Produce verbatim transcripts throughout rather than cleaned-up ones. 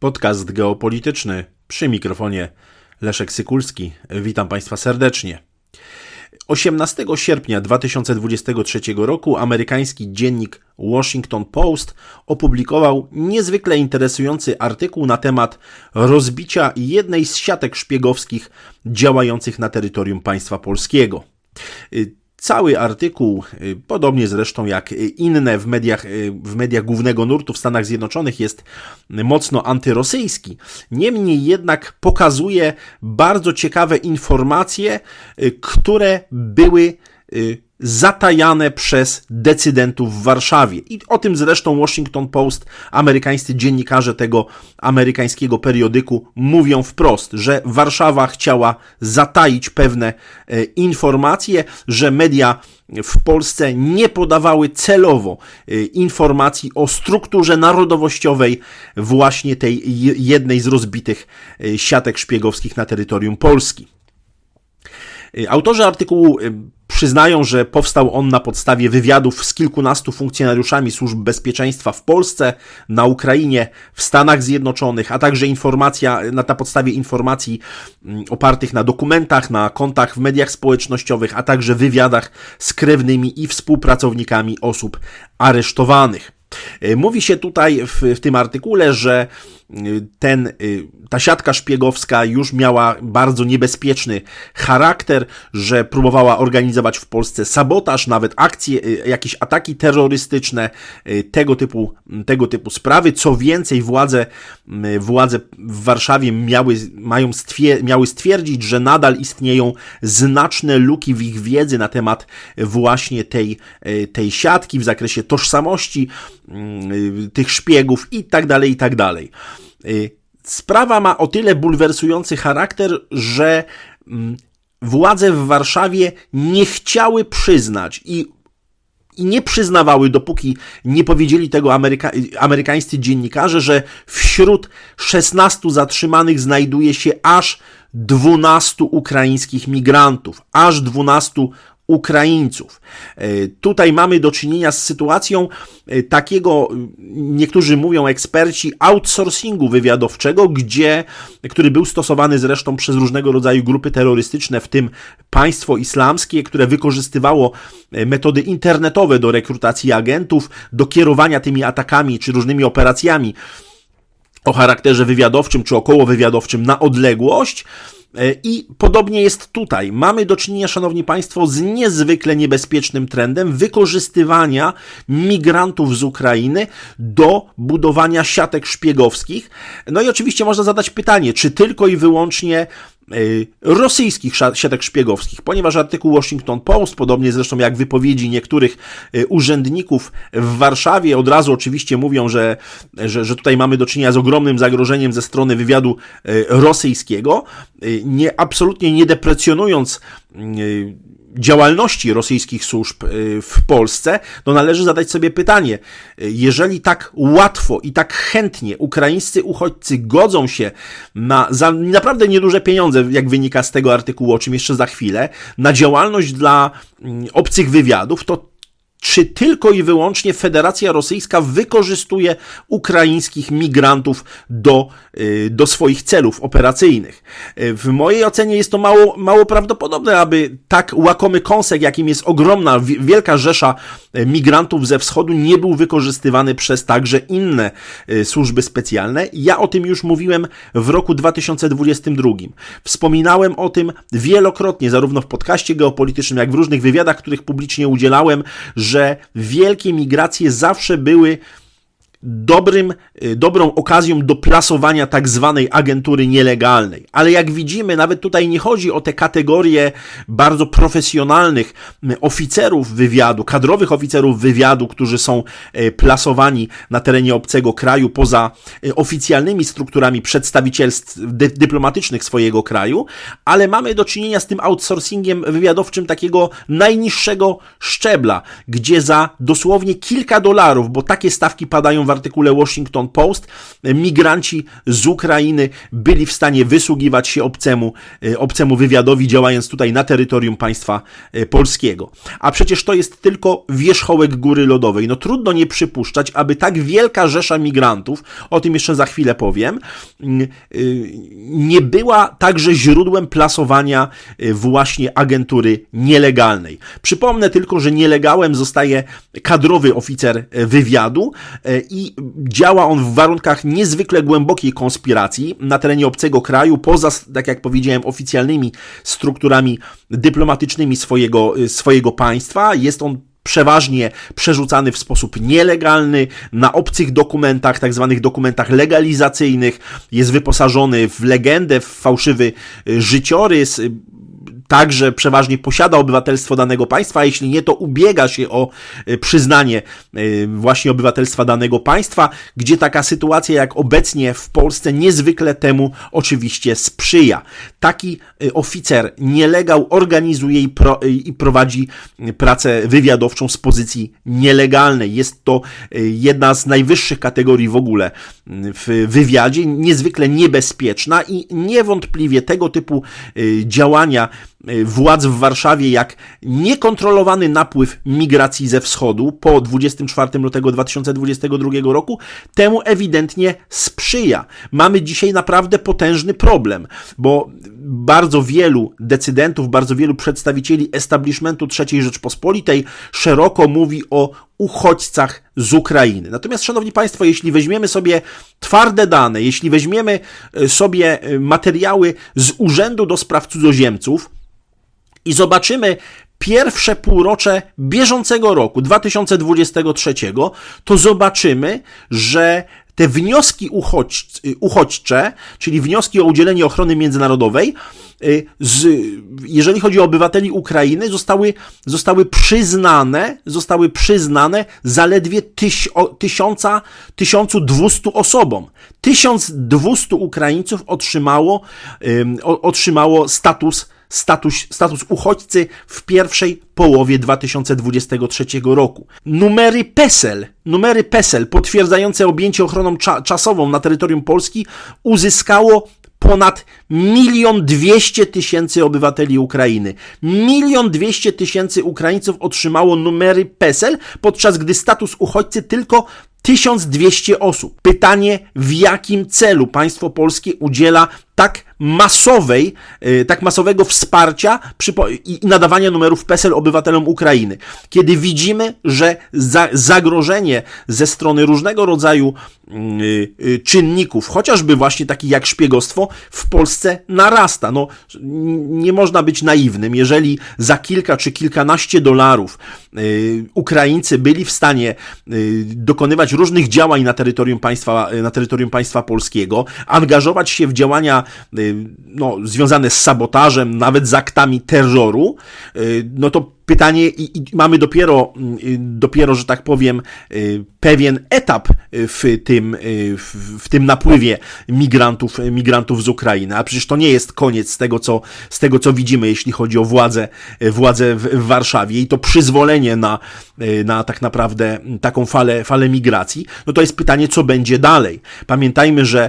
Podcast geopolityczny, przy mikrofonie Leszek Sykulski. Witam Państwa serdecznie. osiemnastego sierpnia dwa tysiące dwudziestego trzeciego roku amerykański dziennik Washington Post opublikował niezwykle interesujący artykuł na temat rozbicia jednej z siatek szpiegowskich działających na terytorium państwa polskiego. Cały artykuł, podobnie zresztą jak inne w mediach, w mediach głównego nurtu w Stanach Zjednoczonych, jest mocno antyrosyjski. Niemniej jednak pokazuje bardzo ciekawe informacje, które były zatajane przez decydentów w Warszawie. I o tym zresztą Washington Post, amerykańscy dziennikarze tego amerykańskiego periodyku mówią wprost, że Warszawa chciała zataić pewne e, informacje, że media w Polsce nie podawały celowo e, informacji o strukturze narodowościowej właśnie tej jednej z rozbitych e, siatek szpiegowskich na terytorium Polski. Autorzy artykułu przyznają, że powstał on na podstawie wywiadów z kilkunastu funkcjonariuszami służb bezpieczeństwa w Polsce, na Ukrainie, w Stanach Zjednoczonych, a także informacja, na ta podstawie informacji opartych na dokumentach, na kontach w mediach społecznościowych, a także wywiadach z krewnymi i współpracownikami osób aresztowanych. Mówi się tutaj w, w tym artykule, że ten, ta siatka szpiegowska już miała bardzo niebezpieczny charakter, że próbowała organizować w Polsce sabotaż, nawet akcje, jakieś ataki terrorystyczne, tego typu, tego typu sprawy. Co więcej, władze, władze w Warszawie miały, mają stwier- miały stwierdzić, że nadal istnieją znaczne luki w ich wiedzy na temat właśnie tej, tej siatki w zakresie tożsamości tych szpiegów i tak dalej, i tak dalej. Sprawa ma o tyle bulwersujący charakter, że władze w Warszawie nie chciały przyznać i, i nie przyznawały, dopóki nie powiedzieli tego ameryka, amerykańscy dziennikarze, że wśród szesnastu zatrzymanych znajduje się aż dwunastu ukraińskich migrantów, aż dwunastu Ukraińców. Tutaj mamy do czynienia z sytuacją takiego, niektórzy mówią eksperci, outsourcingu wywiadowczego, gdzie, który był stosowany zresztą przez różnego rodzaju grupy terrorystyczne, w tym państwo islamskie, które wykorzystywało metody internetowe do rekrutacji agentów, do kierowania tymi atakami czy różnymi operacjami o charakterze wywiadowczym czy okołowywiadowczym na odległość. I podobnie jest tutaj. Mamy do czynienia, szanowni państwo, z niezwykle niebezpiecznym trendem wykorzystywania migrantów z Ukrainy do budowania siatek szpiegowskich. No i oczywiście można zadać pytanie, czy tylko i wyłącznie rosyjskich siatek szpiegowskich, ponieważ artykuł Washington Post, podobnie zresztą jak wypowiedzi niektórych urzędników w Warszawie, od razu oczywiście mówią, że, że, że tutaj mamy do czynienia z ogromnym zagrożeniem ze strony wywiadu rosyjskiego, nie, absolutnie nie deprecjonując działalności rosyjskich służb w Polsce, to należy zadać sobie pytanie, jeżeli tak łatwo i tak chętnie ukraińscy uchodźcy godzą się na za naprawdę nieduże pieniądze, jak wynika z tego artykułu, o czym jeszcze za chwilę, na działalność dla obcych wywiadów, to czy tylko i wyłącznie Federacja Rosyjska wykorzystuje ukraińskich migrantów do, do swoich celów operacyjnych? W mojej ocenie jest to mało, mało prawdopodobne, aby tak łakomy kąsek, jakim jest ogromna, wielka rzesza migrantów ze wschodu, nie był wykorzystywany przez także inne służby specjalne. Ja o tym już mówiłem w roku dwa tysiące dwudziestym drugim. Wspominałem o tym wielokrotnie, zarówno w podcaście geopolitycznym, jak w różnych wywiadach, których publicznie udzielałem, że że wielkie migracje zawsze były dobrym, dobrą okazją do plasowania tak zwanej agentury nielegalnej. Ale jak widzimy, nawet tutaj nie chodzi o te kategorie bardzo profesjonalnych oficerów wywiadu, kadrowych oficerów wywiadu, którzy są plasowani na terenie obcego kraju poza oficjalnymi strukturami przedstawicielstw dy- dyplomatycznych swojego kraju, ale mamy do czynienia z tym outsourcingiem wywiadowczym takiego najniższego szczebla, gdzie za dosłownie kilka dolarów, bo takie stawki padają w artykule Washington Post, migranci z Ukrainy byli w stanie wysługiwać się obcemu, obcemu wywiadowi, działając tutaj na terytorium państwa polskiego. A przecież to jest tylko wierzchołek góry lodowej. No trudno nie przypuszczać, aby tak wielka rzesza migrantów, o tym jeszcze za chwilę powiem, nie była także źródłem plasowania właśnie agentury nielegalnej. Przypomnę tylko, że nielegalem zostaje kadrowy oficer wywiadu i działa on w warunkach niezwykle głębokiej konspiracji na terenie obcego kraju, poza, tak jak powiedziałem, oficjalnymi strukturami dyplomatycznymi swojego, swojego państwa. Jest on przeważnie przerzucany w sposób nielegalny, na obcych dokumentach, tak zwanych dokumentach legalizacyjnych, jest wyposażony w legendę, w fałszywy życiorys, także przeważnie posiada obywatelstwo danego państwa, a jeśli nie, to ubiega się o przyznanie właśnie obywatelstwa danego państwa, gdzie taka sytuacja jak obecnie w Polsce niezwykle temu oczywiście sprzyja. Taki oficer nielegał organizuje i, pro, i prowadzi pracę wywiadowczą z pozycji nielegalnej. Jest to jedna z najwyższych kategorii w ogóle w wywiadzie, niezwykle niebezpieczna i niewątpliwie tego typu działania władz w Warszawie, jak niekontrolowany napływ migracji ze wschodu po dwudziestego czwartego lutego dwa tysiące dwudziestego drugiego roku, temu ewidentnie sprzyja. Mamy dzisiaj naprawdę potężny problem, bo bardzo wielu decydentów, bardzo wielu przedstawicieli establishmentu trzeciej Rzeczpospolitej szeroko mówi o uchodźcach z Ukrainy. Natomiast, szanowni państwo, jeśli weźmiemy sobie twarde dane, jeśli weźmiemy sobie materiały z Urzędu do Spraw Cudzoziemców i zobaczymy pierwsze półrocze bieżącego roku, dwa tysiące dwudziestego trzeciego, to zobaczymy, że te wnioski uchodź, uchodźcze, czyli wnioski o udzielenie ochrony międzynarodowej, z, jeżeli chodzi o obywateli Ukrainy, zostały, zostały przyznane, zostały przyznane zaledwie tyś, o, tysiąca, tysiąc dwieście osobom. tysiąc dwieście Ukraińców otrzymało, um, otrzymało status Status, status uchodźcy w pierwszej połowie dwa tysiące dwudziestego trzeciego roku. Numery PESEL, numery PESEL potwierdzające objęcie ochroną cza, czasową na terytorium Polski uzyskało ponad milion dwieście tysięcy obywateli Ukrainy. Milion dwieście tysięcy Ukraińców otrzymało numery PESEL, podczas gdy status uchodźcy tylko tysiąc dwieście osób. Pytanie, w jakim celu państwo polskie udziela tak masowej, tak masowego wsparcia i nadawania numerów PESEL obywatelom Ukrainy, kiedy widzimy, że za, zagrożenie ze strony różnego rodzaju czynników, chociażby właśnie takich jak szpiegostwo, w Polsce narasta. No, nie można być naiwnym. Jeżeli za kilka czy kilkanaście dolarów Ukraińcy byli w stanie dokonywać różnych działań na terytorium państwa, na terytorium państwa polskiego, angażować się w działania no, związane z sabotażem, nawet z aktami terroru, no to pytanie, i, i mamy dopiero, dopiero, że tak powiem, pewien etap w tym, w, w tym napływie migrantów, migrantów z Ukrainy, a przecież to nie jest koniec z tego, co, z tego, co widzimy, jeśli chodzi o władzę, władzę w, w Warszawie i to przyzwolenie na, na tak naprawdę taką falę, falę migracji. No to jest pytanie, co będzie dalej. Pamiętajmy, że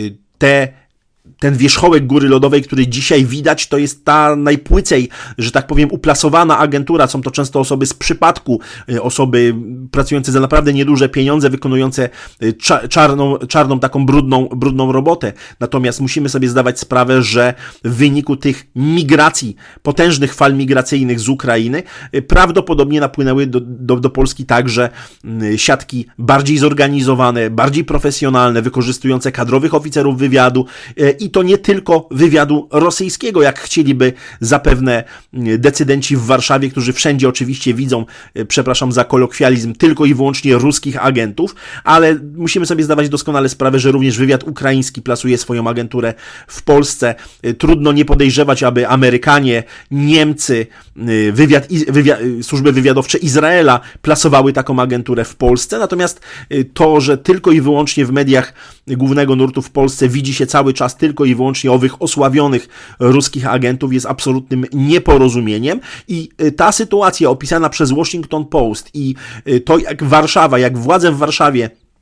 te Ten wierzchołek góry lodowej, który dzisiaj widać, to jest ta najpłycej, że tak powiem, uplasowana agentura. Są to często osoby z przypadku, osoby pracujące za naprawdę nieduże pieniądze, wykonujące czarną, czarną taką brudną, brudną robotę. Natomiast musimy sobie zdawać sprawę, że w wyniku tych migracji, potężnych fal migracyjnych z Ukrainy, prawdopodobnie napłynęły do, do, do Polski także siatki bardziej zorganizowane, bardziej profesjonalne, wykorzystujące kadrowych oficerów wywiadu, i to nie tylko wywiadu rosyjskiego, jak chcieliby zapewne decydenci w Warszawie, którzy wszędzie oczywiście widzą, przepraszam za kolokwializm, tylko i wyłącznie ruskich agentów, ale musimy sobie zdawać doskonale sprawę, że również wywiad ukraiński plasuje swoją agenturę w Polsce. Trudno nie podejrzewać, aby Amerykanie, Niemcy, wywiad, wywiad, służby wywiadowcze Izraela plasowały taką agenturę w Polsce, natomiast to, że tylko i wyłącznie w mediach głównego nurtu w Polsce widzi się cały czas tylko i wyłącznie owych osławionych ruskich agentów, jest absolutnym nieporozumieniem i ta sytuacja opisana przez Washington Post i to, jak Warszawa, jak władze w Warszawie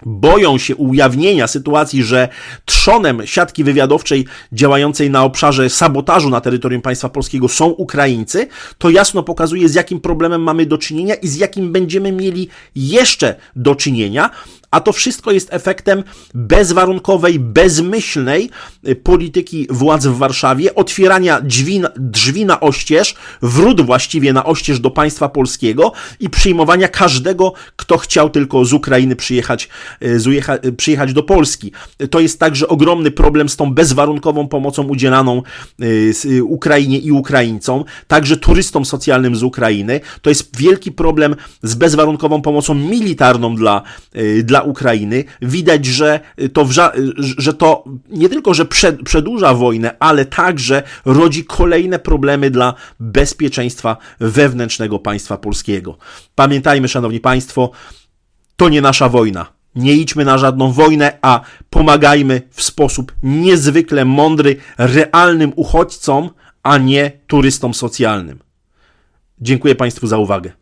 boją się ujawnienia sytuacji, że trzonem siatki wywiadowczej działającej na obszarze sabotażu na terytorium państwa polskiego są Ukraińcy, to jasno pokazuje, z jakim problemem mamy do czynienia i z jakim będziemy mieli jeszcze do czynienia. A to wszystko jest efektem bezwarunkowej, bezmyślnej polityki władz w Warszawie, otwierania drzwi, drzwi na oścież, wrót właściwie na oścież do państwa polskiego i przyjmowania każdego, kto chciał tylko z Ukrainy przyjechać, zujecha, przyjechać do Polski. To jest także ogromny problem z tą bezwarunkową pomocą udzielaną Ukrainie i Ukraińcom, także turystom socjalnym z Ukrainy. To jest wielki problem z bezwarunkową pomocą militarną dla, dla Ukrainy. Widać, że to, że to nie tylko, że przedłuża wojnę, ale także rodzi kolejne problemy dla bezpieczeństwa wewnętrznego państwa polskiego. Pamiętajmy, szanowni państwo, to nie nasza wojna. Nie idźmy na żadną wojnę, a pomagajmy w sposób niezwykle mądry realnym uchodźcom, a nie turystom socjalnym. Dziękuję państwu za uwagę.